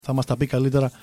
Θα μας τα πει καλύτερα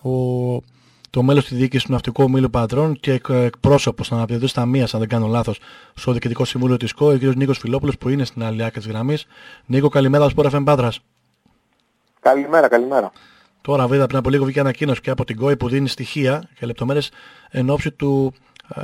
το μέλος της διοίκησης του Ναυτικού Ομίλου Πατρών και εκπρόσωπος των αναπληρωτής ταμείας, αν δεν κάνω λάθος, στο Διοικητικό Συμβούλιο της ΚΟ, ο κ. Νίκος Φιλόπουλος, που είναι στην άλλη άκρη της γραμμής. Νίκο, καλημέρα στο Sport FM Πάτρας. Καλημέρα. Τώρα βέβαια πριν από λίγο βγήκε ανακοίνωση και από την ΚΟΕ που δίνει στοιχεία και λεπτομέρειες εν ώψη του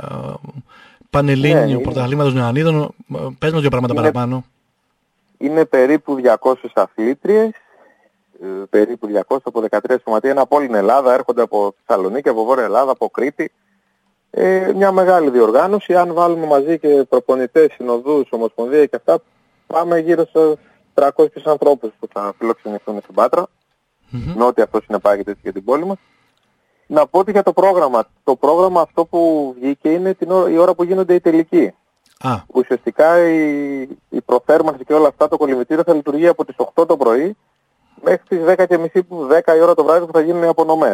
Πανελλήνιου Πρωταθλήματος Νεανίδων. Πες μας δύο πράγματα παραπάνω. Είναι περίπου 200 αθλήτριες, περίπου 200 από 13 σωματεία, από όλη την Ελλάδα, έρχονται από Θεσσαλονίκη, από Βόρεια Ελλάδα, από Κρήτη. Μια μεγάλη διοργάνωση. Αν βάλουμε μαζί και προπονητές, συνοδούς, ομοσπονδία και αυτά, πάμε γύρω στους 300 ανθρώπους που θα φιλοξενηθούν στην Πάτρα. Με ό,τι αυτό συνεπάγεται για την πόλη μας. Να πω ότι για το πρόγραμμα. Το πρόγραμμα αυτό που βγήκε είναι η ώρα που γίνονται οι τελικοί. Ουσιαστικά η προθέρμανση και όλα αυτά, το κολυμβητήριο θα λειτουργεί από τις 8 το πρωί μέχρι τις 10:30 που 10 η ώρα το βράδυ που θα γίνουν οι απονομές.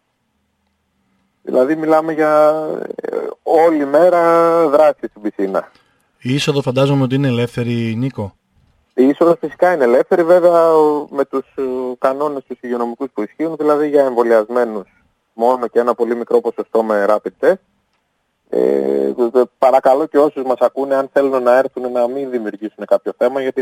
Δηλαδή μιλάμε για όλη μέρα δράση στην πισίνα. Η είσοδο φαντάζομαι ότι είναι ελεύθερη, Νίκο. Η είσοδος φυσικά είναι ελεύθερη, βέβαια με τους κανόνες τους υγειονομικούς που ισχύουν, δηλαδή για εμβολιασμένους μόνο και ένα πολύ μικρό ποσοστό με rapid test. Παρακαλώ και όσους μας ακούνε, αν θέλουν να έρθουν, να μην δημιουργήσουν κάποιο θέμα, γιατί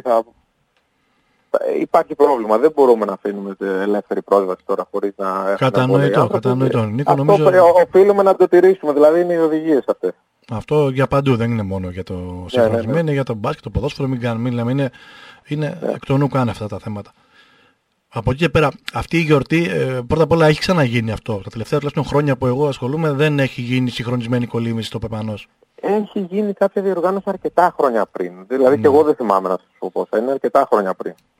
υπάρχει πρόβλημα. Δεν μπορούμε να αφήνουμε ελεύθερη πρόσβαση τώρα χωρίς να έχουμε Κατανοητό. Νίκο, αυτό οφείλουμε να το τηρήσουμε, δηλαδή είναι οι οδηγίες αυτές. Αυτό για παντού, δεν είναι μόνο για το συγχρονισμένο, είναι για το μπάσκετ, το ποδόσφαιρο, μην λέμε, είναι εκ των ουκ αυτά τα θέματα. Από εκεί και πέρα, αυτή η γιορτή, πρώτα απ' όλα έχει ξαναγίνει αυτό. Τα τελευταία τουλάχιστον χρόνια που εγώ ασχολούμαι δεν έχει γίνει συγχρονισμένη κολύμβηση στο Πεπανός. Έχει γίνει κάποια διοργάνωση αρκετά χρόνια πριν. Δηλαδή και εγώ δεν θυμάμαι να σας πω πόσα. Είναι αρκετά χρόνια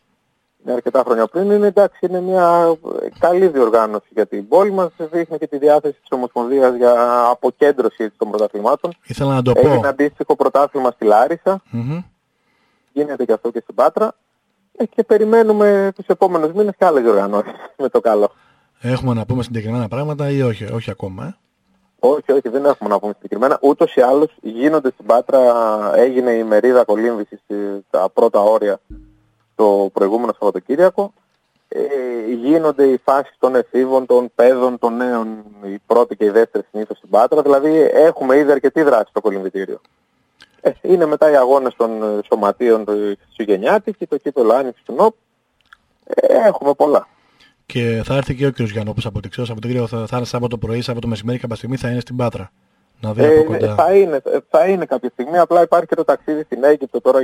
πριν. Είναι εντάξει, είναι μια καλή διοργάνωση για την πόλη μας. Δείχνει και τη διάθεση της Ομοσπονδίας για αποκέντρωση των πρωταθλημάτων. Ήθελα να το πω. Έγινε αντίστοιχο πρωτάθλημα στη Λάρισα. Γίνεται και αυτό και στην Πάτρα. Και περιμένουμε τους επόμενους μήνες και άλλες διοργανώσεις με το καλό. Έχουμε να πούμε συγκεκριμένα πράγματα ή όχι ακόμα? Όχι, δεν έχουμε να πούμε συγκεκριμένα. Ούτως ή άλλως γίνονται στην Πάτρα, έγινε η μερίδα κολύμβησης στα πρώτα όρια το προηγούμενο Σαββατοκύριακο. Γίνονται οι φάσεις των εφήβων, των παιδών, των νέων, η πρώτη και η δεύτερη συνήθως στην Πάτρα. Δηλαδή έχουμε ήδη αρκετή δράση στο κολυμβητήριο. Είναι μετά οι αγώνες των σωματείων του Χριστουγεννιάτικη, το κύπελλο Άνοιξης του ΝΟΠ. Έχουμε πολλά. Και θα έρθει και ο κ. Γιαννόπουλος από ό,τι ξέρω, Σαββατοκύριακο θα είναι Σάββατο πρωί, Σάββατο μεσημέρι, κάποια στιγμή θα είναι στην Πάτρα. Να δει από κοντά. Θα είναι κάποια στιγμή, απλά υπάρχει και το ταξίδι στην Αίγυπτο τώρα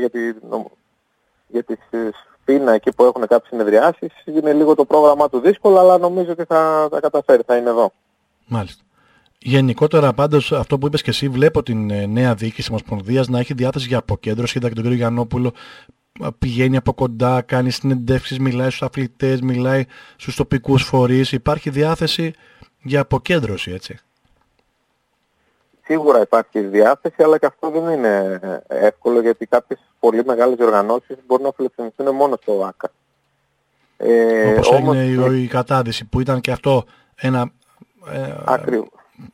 για τη Σφίνα, εκεί που έχουν κάποιες συνεδριάσεις. Είναι λίγο το πρόγραμμά του δύσκολο, αλλά νομίζω ότι θα τα καταφέρει, θα είναι εδώ. Μάλιστα. Γενικότερα πάντως αυτό που είπες και εσύ, βλέπω την νέα διοίκηση Ομοσπονδίας να έχει διάθεση για αποκέντρωση. Είδα και τον κύριο Γιαννόπουλο, πηγαίνει από κοντά, κάνει συνεντεύξεις, μιλάει στους αθλητές, μιλάει στους τοπικούς φορείς. Υπάρχει διάθεση για αποκέντρωση, έτσι. Σίγουρα υπάρχει διάθεση, αλλά και αυτό δεν είναι εύκολο, γιατί κάποιες πολύ μεγάλες οργανώσεις μπορούν να φιλοξενηθούν μόνο στο ΆΚΑ. Όπως έγινε η κατάδυση που ήταν και αυτό ένα... Ακριβώς.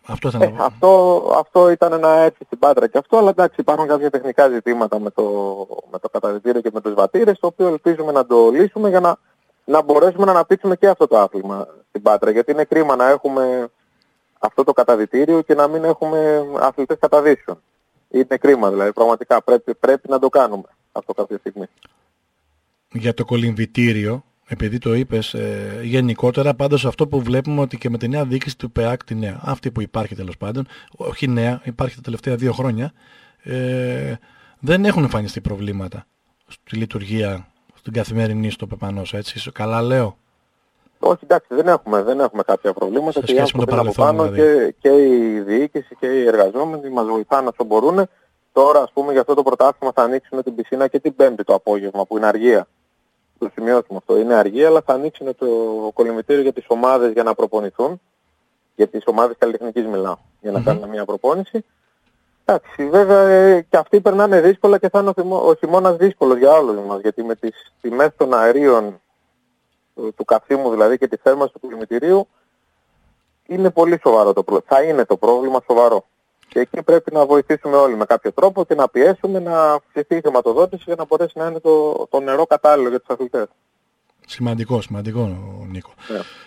Αυτό ήταν να έρθει στην Πάτρα και αυτό, αλλά εντάξει, υπάρχουν κάποια τεχνικά ζητήματα με το καταδυτήριο και με τους βατήρες, το οποίο ελπίζουμε να το λύσουμε για να μπορέσουμε να αναπτύξουμε και αυτό το άθλημα στην Πάτρα, γιατί είναι κρίμα να έχουμε αυτό το καταδυτήριο και να μην έχουμε αθλητές καταδύσεων. Είναι κρίμα, δηλαδή πραγματικά πρέπει να το κάνουμε αυτό κάποια στιγμή. Για το κολυμβητήριο, επειδή το είπες, γενικότερα πάντως αυτό που βλέπουμε ότι και με τη νέα διοίκηση του ΠΕΑΚ, τη νέα, αυτή που υπάρχει τέλος πάντων, όχι νέα, υπάρχει τα τελευταία 2 χρόνια, δεν έχουν εμφανιστεί προβλήματα στη λειτουργία, στην καθημερινή στο Πεπανός, έτσι, καλά λέω? Όχι, εντάξει, δεν έχουμε κάποια προβλήματα και οι άνθρωποι από πάνω δηλαδή. και η διοίκηση και οι εργαζόμενοι μας βοηθάνε όσο μπορούν. Τώρα, ας πούμε, για αυτό το πρωτάθλημα θα ανοίξουν την πισίνα και την Πέμπτη το απόγευμα, που είναι αργία. Το σημειώσουμε αυτό. Είναι αργία, αλλά θα ανοίξουν το κολυμβητήριο για τις ομάδες για να προπονηθούν. Για τις ομάδες καλλιτεχνικής μιλάω, για να κάνουν μια προπόνηση. Εντάξει, βέβαια και αυτοί περνάνε δύσκολα και θα είναι ο χειμώνας δύσκολος για όλους μας, γιατί με τις τιμές των αερίων του καυσίμου δηλαδή και τη θέρμανση του κολυμβητηρίου είναι πολύ σοβαρό το πρόβλημα. Θα είναι το πρόβλημα σοβαρό. Και εκεί πρέπει να βοηθήσουμε όλοι με κάποιο τρόπο και να πιέσουμε να αυξηθεί η χρηματοδότηση για να μπορέσει να είναι το νερό κατάλληλο για τους αθλητές. Σημαντικό, Νίκο.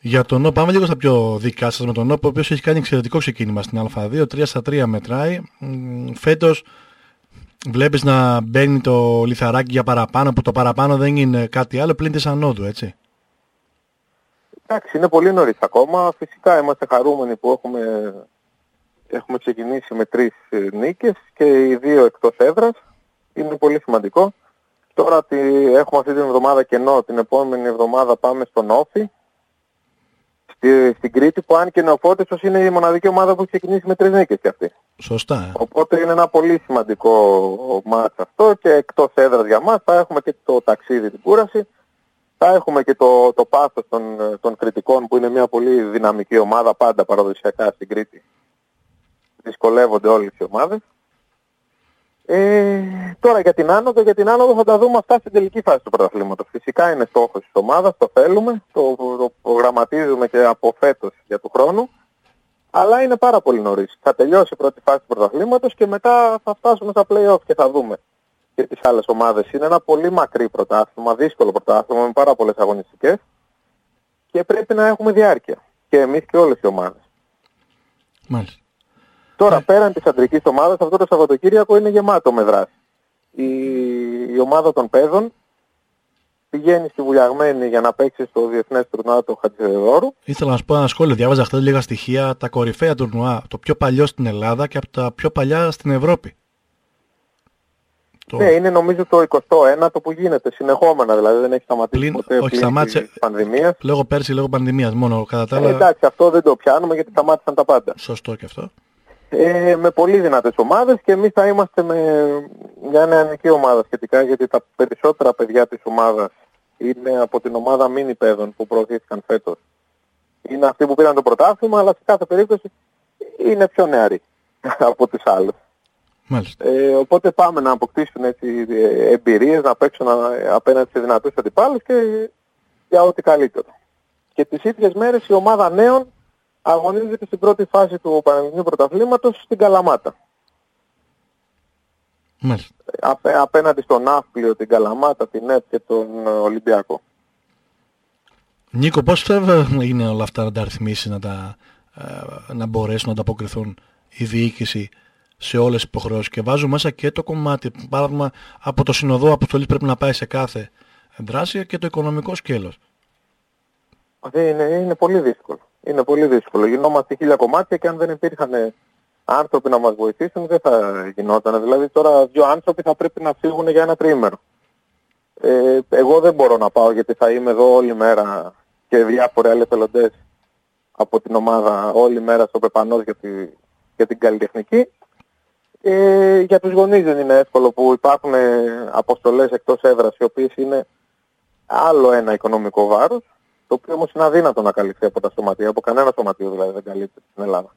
Για τον ΝΟΠ, πάμε λίγο στα πιο δικά σας με τον ΝΟΠ, ο οποίος έχει κάνει εξαιρετικό ξεκίνημα στην Α2, 3-3 μετράει. Φέτος βλέπεις να μπαίνει το λιθαράκι για παραπάνω, που το παραπάνω δεν είναι κάτι άλλο πλην της ανόδου, έτσι. Εντάξει, είναι πολύ νωρίς ακόμα. Φυσικά είμαστε χαρούμενοι που έχουμε ξεκινήσει με 3 νίκες και οι 2 εκτός έδρας. Είναι πολύ σημαντικό. Τώρα έχουμε αυτή την εβδομάδα κενό, την επόμενη εβδομάδα πάμε στον Όφη, στην Κρήτη, που αν και Νεοφώτισος είναι η μοναδική ομάδα που έχει ξεκινήσει με 3 νίκες κι αυτή. Σωστά. Οπότε είναι ένα πολύ σημαντικό μάτς αυτό και εκτός έδρας για μας. Θα έχουμε και το ταξίδι, την κούραση. Θα έχουμε και το πάθος των Κρητικών, που είναι μια πολύ δυναμική ομάδα, πάντα παραδοσιακά στην Κρήτη. Δυσκολεύονται όλες οι ομάδες. Τώρα για την άνοδο θα τα δούμε αυτά στην τελική φάση του πρωταθλήματος. Φυσικά είναι στόχος της ομάδας, το θέλουμε, το προγραμματίζουμε και από φέτος για του χρόνου. Αλλά είναι πάρα πολύ νωρίς. Θα τελειώσει η πρώτη φάση του πρωταθλήματος και μετά θα φτάσουμε στα play-off και θα δούμε και τις άλλες ομάδες. Είναι ένα πολύ μακρύ πρωτάθλημα, δύσκολο πρωτάθλημα με πάρα πολλές αγωνιστικές και πρέπει να έχουμε διάρκεια. Και εμείς και όλες οι ομάδες. Μάλιστα. Τώρα πέραν της αντρικής ομάδας, αυτό το Σαββατοκύριακο είναι γεμάτο με δράση. Η ομάδα των παιδών πηγαίνει στη Βουλιαγμένη για να παίξει στο Διεθνές Τουρνουά του Χατζηδόρου. Ήθελα να σου πω ένα σχόλιο. Διάβαζα χθες λίγα στοιχεία, τα κορυφαία τουρνουά, το πιο παλιό στην Ελλάδα και από τα πιο παλιά στην Ευρώπη. Ναι, είναι νομίζω το 21ο που γίνεται συνεχόμενα, δηλαδή δεν έχει σταματήσει ποτέ πλην πανδημίας. Λόγω πέρσι, λόγω πανδημίας μόνο, κατά τα άλλα. Εντάξει, αυτό δεν το πιάνουμε γιατί σταμάτησαν τα πάντα. Σωστό και αυτό. Με πολύ δυνατές ομάδες και εμείς θα είμαστε με μια νεανική ομάδα σχετικά, γιατί τα περισσότερα παιδιά της ομάδας είναι από την ομάδα μίνι παιδών που προωθήθηκαν φέτος. Είναι αυτοί που πήραν το πρωτάθλημα, αλλά σε κάθε περίπτωση είναι πιο νεαροί από τις άλλες. Οπότε πάμε να αποκτήσουν έτσι εμπειρίες, να παίξουν απέναντι σε δυνατούς αντιπάλους και για ό,τι καλύτερο. Και τις ίδιες μέρες η ομάδα νέων αγωνίζεται στην πρώτη φάση του Πανελληνίου Πρωταθλήματος στην Καλαμάτα. Απέναντι στον Ναύπλιο, την Καλαμάτα, την ΕΠ και τον Ολυμπιακό. Νίκο, πώς θα είναι όλα αυτά να τα ρυθμίσει, να μπορέσουν να ανταποκριθούν η διοίκηση σε όλες τις υποχρεώσεις, και βάζω μέσα και το κομμάτι, παράδειγμα, από το συνοδό αποστολής πρέπει να πάει σε κάθε δράση, και το οικονομικό σκέλος. Είναι πολύ δύσκολο. Είναι πολύ δύσκολο. Γινόμαστε 1000 κομμάτια και αν δεν υπήρχαν άνθρωποι να μας βοηθήσουν δεν θα γινόταν. Δηλαδή τώρα 2 άνθρωποι θα πρέπει να φύγουν για ένα τριήμερο. Εγώ δεν μπορώ να πάω γιατί θα είμαι εδώ όλη μέρα και διάφοροι άλλοι εθελοντές από την ομάδα όλη μέρα στο Πεπανός για την καλλιτεχνική. Για τους γονείς δεν είναι εύκολο που υπάρχουν αποστολές εκτός έδρας οι οποίες είναι άλλο ένα οικονομικό βάρος, το οποίο όμως είναι αδύνατο να καλυφθεί από τα σωματεία, από κανένα σωματείο δηλαδή δεν καλύπτει στην Ελλάδα.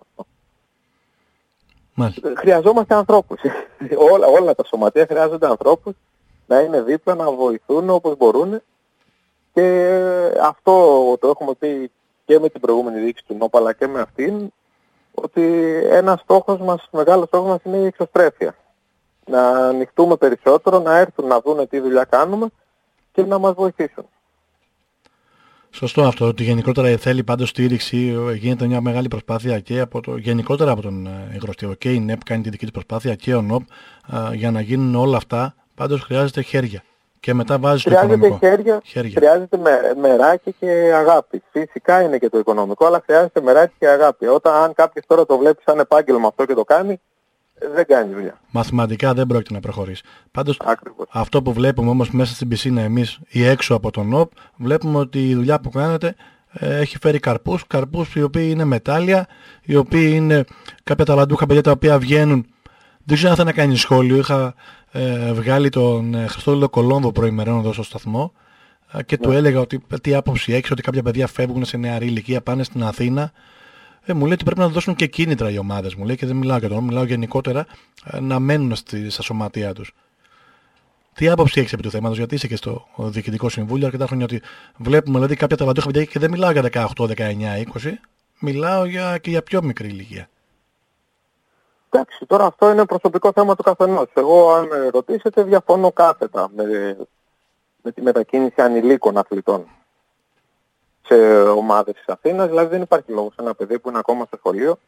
Χρειαζόμαστε ανθρώπους. όλα τα σωματεία χρειάζονται ανθρώπους να είναι δίπλα, να βοηθούν όπως μπορούν, και αυτό το έχουμε πει και με την προηγούμενη διοίκηση του ΝΟΠ αλλά και με αυτήν, ότι ένας μεγάλος στόχος μας είναι η εξωστρέφεια. Να ανοιχτούμε περισσότερο, να έρθουν να δουν τι δουλειά κάνουμε και να μας βοηθήσουν. Σωστό αυτό, ότι γενικότερα θέλει πάντως στήριξη, γίνεται μια μεγάλη προσπάθεια και γενικότερα από τον υγροστήριο, και η ΝΕΠ κάνει τη δική της προσπάθεια και ο ΝΟΠ, για να γίνουν όλα αυτά. Πάντως χρειάζεται χέρια και μετά βάζεις το οικονομικό. Χρειάζεται μεράκι και αγάπη. Φυσικά είναι και το οικονομικό, αλλά χρειάζεται μεράκι και αγάπη. Αν κάποιος τώρα το βλέπει σαν επάγγελμα αυτό και το κάνει, δεν κάνει δουλειά. Μαθηματικά δεν πρόκειται να προχωρήσει. Πάντως αυτό που βλέπουμε όμως μέσα στην πισίνα εμείς ή έξω από τον ΝΟΠ, βλέπουμε ότι η δουλειά που κάνετε έχει φέρει καρπούς οι οποίοι είναι μετάλλια, οι οποίοι είναι κάποια ταλαντούχα παιδιά τα οποία βγαίνουν. Δεν ξέρω αν θα να κάνει σχόλιο. Είχα βγάλει τον Χριστόδουλο Κολόμβο προημερών εδώ στο σταθμό και του έλεγα ότι τι άποψη έχεις, ότι κάποια παιδιά φεύγουν σε νεαρή ηλικία, πάνε στην Αθήνα. Μου λέει ότι πρέπει να δώσουν και κίνητρα οι ομάδες, μου λέει, και δεν μιλάω για τον, μιλάω γενικότερα, να μένουν στα σωματεία τους. Τι άποψη έχεις επί του θέματος, γιατί είσαι και στο Διοικητικό Συμβούλιο αρκετά χρόνια, ότι βλέπουμε δηλαδή κάποια ταλαντούχα παιδιά, και δεν μιλάω για 18, 19, 20, μιλάω και για πιο μικρή ηλικία. Εντάξει, τώρα αυτό είναι προσωπικό θέμα του καθενός. Εγώ, αν με ρωτήσετε, διαφωνώ κάθετα με τη μετακίνηση ανηλίκων αθλητών σε ομάδες της Αθήνας. Δηλαδή δεν υπάρχει λόγος ένα παιδί που είναι ακόμα στο σχολείο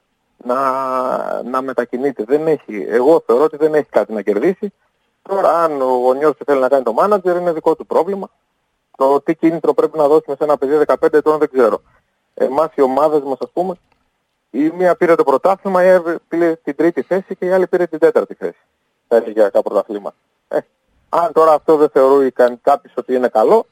να μετακινείται. Εγώ θεωρώ ότι δεν έχει κάτι να κερδίσει. Τώρα αν ο γονιός του θέλει να κάνει το μάνατζερ είναι δικό του πρόβλημα. Το τι κίνητρο πρέπει να δώσουμε σε ένα παιδί 15 ετών δεν ξέρω. Εμάς οι ομάδες μας, ας πούμε, η μία πήρε το πρωτάθλημα, η άλλη πήρε την τρίτη θέση και η άλλη πήρε την τέταρτη θέση στα ηλικιακά πρωταθλήματα. Αν τώρα αυτό δεν θεωρεί κάποιος ότι είναι καλό,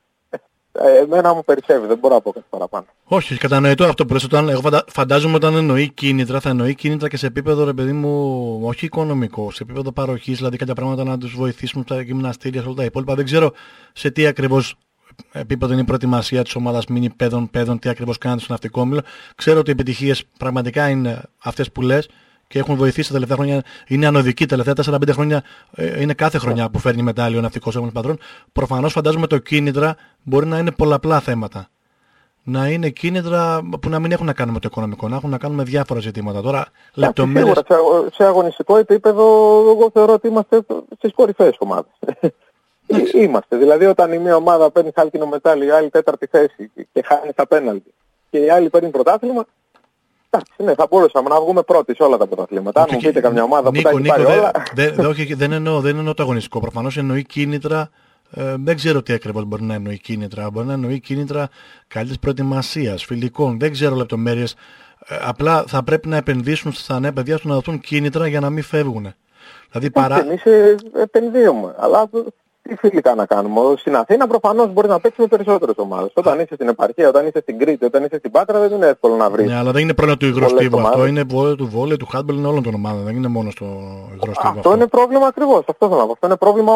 εμένα μου περισσεύει, δεν μπορώ να πω κάτι παραπάνω. Όχι, κατανοητό αυτό που λες. Εγώ φαντάζομαι όταν εννοεί κίνητρα, θα εννοεί κίνητρα και σε επίπεδο, ρε παιδί μου, όχι οικονομικό, σε επίπεδο παροχής, δηλαδή κάποια πράγματα να τους βοηθήσουμε στα γυμναστήρια, σε όλα τα υπόλοιπα. Δεν ξέρω σε τι ακριβώς επίπεδο είναι η προετοιμασία της ομάδας μίνι παιδών, τι ακριβώς κάνετε στο ναυτικόμιλο. Ξέρω ότι οι επιτυχίες πραγματικά είναι αυτές που λες και έχουν βοηθήσει τα τελευταία χρόνια. Είναι ανωδική, τα τελευταία 4-5 χρόνια είναι κάθε χρονιά που φέρνει μετάλλιο ο ναυτικός όμιλος πατρών. Προφανώς φαντάζομαι το κίνητρα μπορεί να είναι πολλαπλά θέματα. Να είναι κίνητρα που να μην έχουν να κάνουν με το οικονομικό, να έχουν να κάνουν με διάφορα ζητήματα. Τώρα, λεπτομέρειες. Σε αγωνιστικό επίπεδο, εγώ θεωρώ ότι είμαστε στις κορυφαίες ομάδες. Είμαστε. Δηλαδή, όταν η μία ομάδα παίρνει χάλκινο μετάλλιο, η άλλη τέταρτη θέση και χάνει στα πέναλτι και η άλλη παίρνει πρωτάθλημα, εντάξει, ναι, θα μπορούσαμε να βγούμε πρώτοι σε όλα τα πρωταθλήματα. Αν μου πείτε καμιά ομάδα που τα έχει πάρει όλα. Δεν εννοώ το αγωνιστικό. Προφανώς εννοεί κίνητρα. Δεν ξέρω τι ακριβώς μπορεί να εννοεί κίνητρα. Μπορεί να εννοεί κίνητρα καλύτερης προετοιμασίας, φιλικών. Δεν ξέρω λεπτομέρειες. Απλά θα πρέπει να επενδύσουν στα νέα παιδιά στο να δοθούν κίνητρα για να μην φεύγουν. Δηλαδή εμείς επενδύουμε. Αλλά τι φιλικά να κάνουμε. Στην Αθήνα προφανώς μπορεί να παίξει με περισσότερες ομάδες. Όταν είσαι στην επαρχία, όταν είσαι στην Κρήτη, όταν είσαι στην Πάτρα δεν είναι εύκολο να βρεις. Ναι, αλλά δεν είναι πρόβλημα του υγροστίβου αυτό. Είναι του βόλεϊ, του χάντμπελ, είναι όλων των ομάδων. Δεν είναι μόνο στο υγροστίβου. Αυτό είναι πρόβλημα ακριβώς. Αυτό θέλω να πω. Αυτό είναι πρόβλημα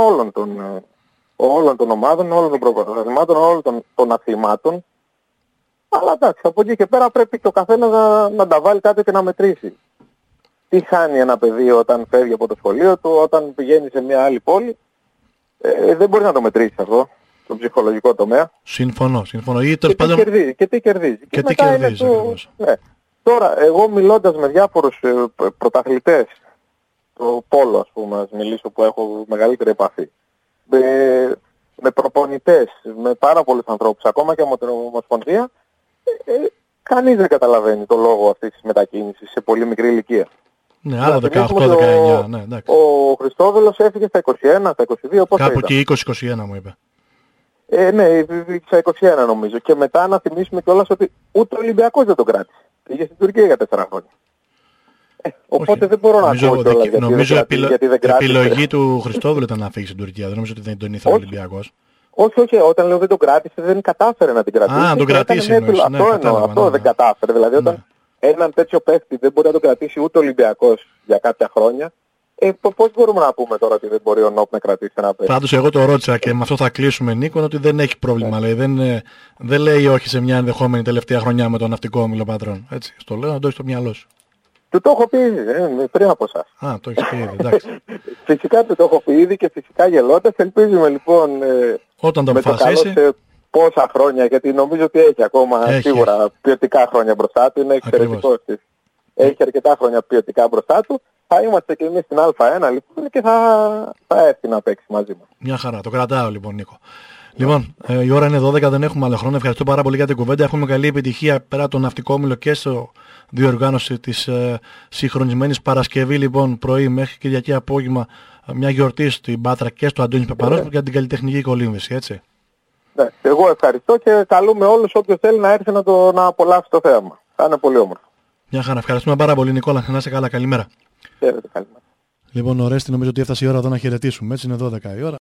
όλων των ομάδων, όλων των προπρωταθλημάτων, όλων των αθλημάτων. Αλλά εντάξει, από εκεί και πέρα πρέπει και ο καθένας να τα βάλει κάτι και να μετρήσει. Τι χάνει ένα παιδί όταν φεύγει από το σχολείο του, όταν πηγαίνει σε μια άλλη πόλη. Δεν μπορεί να το μετρήσει αυτό, το ψυχολογικό τομέα. Συμφωνώ. Και τι κερδίζει. Και τι κερδίζει ακριβώς. Ναι. Τώρα, εγώ μιλώντας με διάφορους πρωταθλητές, το πόλο ας πούμε, ας μιλήσω που έχω μεγαλύτερη επαφή, με προπονητές, με πάρα πολλούς ανθρώπους, ακόμα και από την Ομοσπονδία, κανείς δεν καταλαβαίνει το λόγο αυτής της μετακίνησης σε πολύ μικρή ηλικία. Ναι, άλλα 18-19, ναι, εντάξει. Ο Χριστόδουλος έφυγε στα 21, στα 22, πόσο κάπου ήταν? εκεί 20-21 μου είπε. Ναι, στα 21 νομίζω. Και μετά να θυμίσουμε κιόλας ότι ούτε ο Ολυμπιακός δεν τον κράτησε. Πήγε στην Τουρκία για 4 χρόνια. Οπότε δεν μπορώ να πω κιόλας γιατί δεν κράτησε. Η επιλογή του Χριστόδουλου ήταν να φύγει στην Τουρκία. Δεν νομίζω ότι δεν τον ήθελε ο Ολυμπιακός. Όχι, όταν λέω δεν τον κράτησε δεν κατάφερε να την κρατήσει. Να τον κρατήσει. Αυτό δεν κατάφερε. Δηλαδή όταν έναν τέτοιο παίχτη δεν μπορεί να τον κρατήσει ούτε ο Ολυμπιακός για κάποια χρόνια. Πώς μπορούμε να πούμε τώρα ότι δεν μπορεί ο ΝΟΠ να κρατήσει ένα παίχτη? Πάντως εγώ το ρώτησα και με αυτό θα κλείσουμε, Νίκο, ότι δεν έχει πρόβλημα. Λέει. Δεν λέει όχι σε μια ενδεχόμενη τελευταία χρονιά με τον ναυτικό όμιλο πατρών. Έτσι, στο λέω να το έχει στο μυαλό σου. Του το έχω πει ήδη, πριν από εσάς. Α, το έχεις πει ήδη, εντάξει. Φυσικά του το έχω πει ήδη και φυσικά γελώντας. Ελπίζουμε λοιπόν όταν το αποφασίσει πόσα χρόνια, γιατί νομίζω ότι έχει ακόμα σίγουρα ποιοτικά χρόνια μπροστά του. Είναι εξαιρετικός. Έχει αρκετά χρόνια ποιοτικά μπροστά του. Θα είμαστε και εμείς στην Α1 λοιπόν και θα έρθει να παίξει μαζί μας. Μια χαρά. Το κρατάω λοιπόν, Νίκο. Λοιπόν, η ώρα είναι 12, δεν έχουμε άλλο χρόνο. Ευχαριστώ πάρα πολύ για την κουβέντα. Έχουμε καλή επιτυχία πέρα το ναυτικόμιλο και στο διοργάνωση της συγχρονισμένης Παρασκευή λοιπόν πρωί μέχρι Κυριακή απόγευμα, μια γιορτή στην Πάτρα και στο Αντώνης Παπαρός για την καλλιτεχνική κολύμβηση, έτσι. Ναι, εγώ ευχαριστώ και καλούμε όλους όποιος θέλει να έρθει να απολαύσει το θέαμα. Θα είναι πολύ όμορφο. Μια χαρά. Ευχαριστούμε πάρα πολύ, Νικόλα. Να είσαι καλά. Καλημέρα. Χαίρετε, καλημέρα. Λοιπόν, Ορέστη, νομίζω ότι έφτασε η ώρα εδώ να χαιρετήσουμε. Έτσι είναι 12 η ώρα.